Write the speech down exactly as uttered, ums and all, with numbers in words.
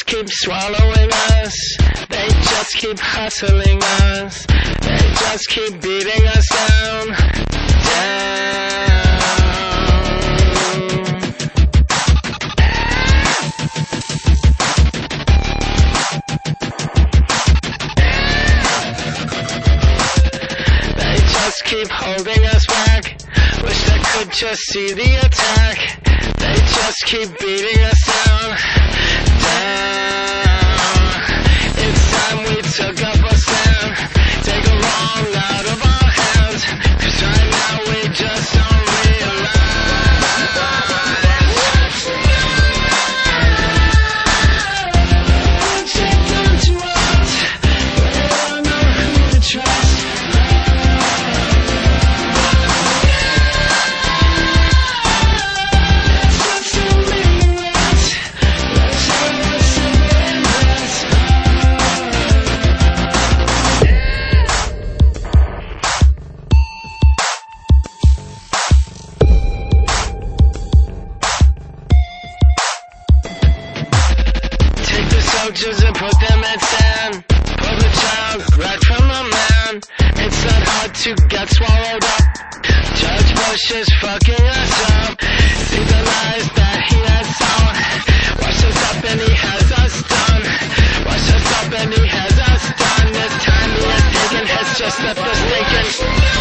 keep swallowing us. They just keep hustling us. They just keep beating us down, down. They just keep holding us back. Wish they could just see the attack. They just keep beating us down, down. It's time we took up a stand. Take a wrong out of our hands, 'cause right now we just don't realize what you've done to us. We don't know who to trust. Soldiers and put them in stand. Pull the child right from a man. It's not hard to get swallowed up. Judge Bush is fucking us up. See the lies that he has sown. Wash us up and he has us done. Wash us up and he has us done. This time he has taken, has just left us thinking.